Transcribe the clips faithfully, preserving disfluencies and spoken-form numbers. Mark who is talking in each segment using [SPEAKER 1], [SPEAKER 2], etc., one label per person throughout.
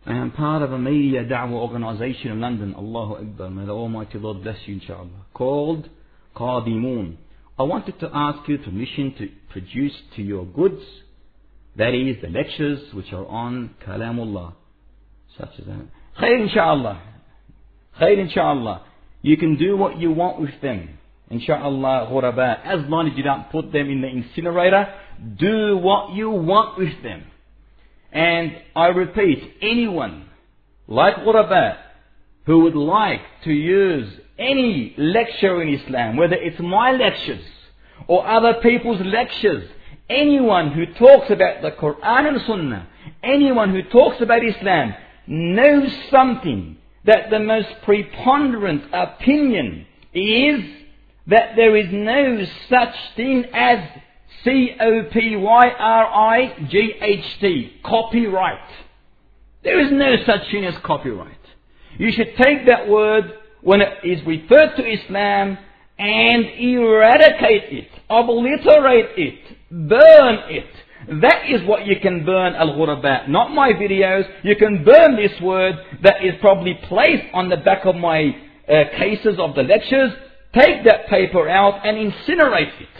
[SPEAKER 1] I am part of a media da'wah organization in London, Allahu Akbar, may the Almighty Lord bless you inshallah, called Qadimun. I wanted to ask you permission to produce to your goods, that is the lectures which are on Kalamullah, such as that. Khair inshallah. Khair inshallah. You can do what you want with them. Inshallah, ghuraba. As long as you don't put them in the incinerator, do what you want with them. And I repeat, anyone like ghuraba who would like to use any lecture in Islam, whether it's my lectures or other people's lectures, anyone who talks about the Quran and Sunnah, anyone who talks about Islam, knows something that the most preponderant opinion is that there is no such thing as C O P Y R I G H T, copyright. There is no such thing as copyright. You should take that word when it is referred to Islam and eradicate it, obliterate it, burn it. That is what you can burn, al-ghuraba. Not my videos. You can burn this word that is probably placed on the back of my uh, cases of the lectures. Take that paper out and incinerate it.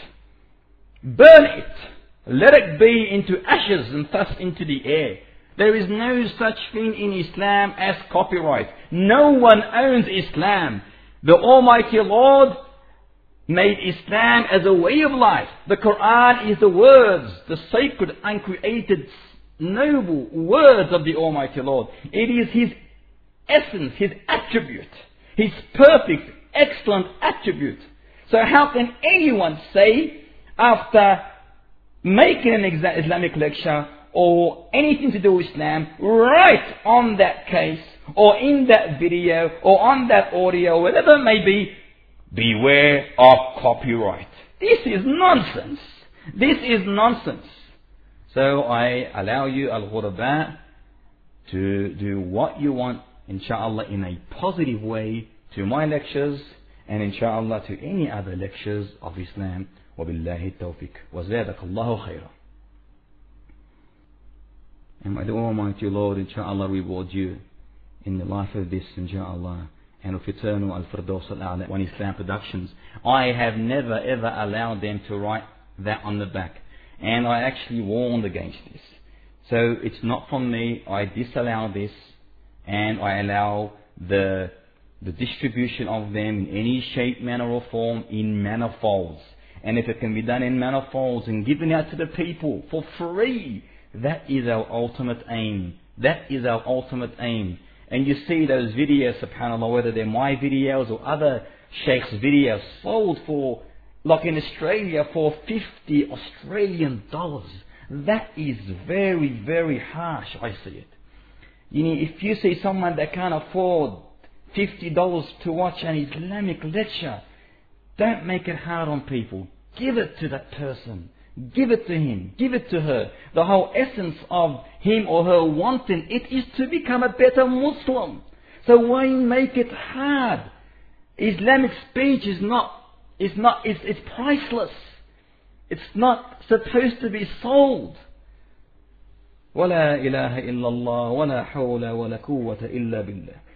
[SPEAKER 1] Burn it. Let it be into ashes and thus into the air. There is no such thing in Islam as copyright. No one owns Islam. The Almighty Lord made Islam as a way of life. The Quran is the words, the sacred, uncreated, noble words of the Almighty Lord. It is His essence, His attribute, His perfect, excellent attribute. So how can anyone say, after making an Islamic lecture or anything to do with Islam, right on that case or in that video or on that audio, whatever it may be, beware of copyright. This is nonsense. This is nonsense. So I allow you, al-ghuraba, to do what you want, inshallah, in a positive way to my lectures and inshallah to any other lectures of Islam. وَبِاللَّهِ التَّوْفِيقِ وَزَادَكَ اللَّهُ خَيْرًا. And may the Almighty Lord, inshallah, reward you in the life of this, inshallah, and of eternal Al-Firdaus Al-A'la, One Islam Productions. I have never ever allowed them to write that on the back. And I actually warned against this. So it's not from me. I disallow this. And I allow the, the distribution of them in any shape, manner or form in manifolds. And if it can be done in manifolds and given out to the people for free, that is our ultimate aim. That is our ultimate aim. And you see those videos, subhanAllah, whether they're my videos or other sheikhs' videos, sold for, like in Australia, for fifty Australian dollars. That is very, very harsh, I see it. You know, if you see someone that can't afford fifty dollars to watch an Islamic lecture, don't make it hard on people. Give it to that person. Give it to him. Give it to her. The whole essence of him or her wanting it is to become a better Muslim. So why make it hard? Islamic speech is not, is not, it's, it's priceless. It's not supposed to be sold. ولا إله إلا الله ولا حول ولا قوة إلا بالله.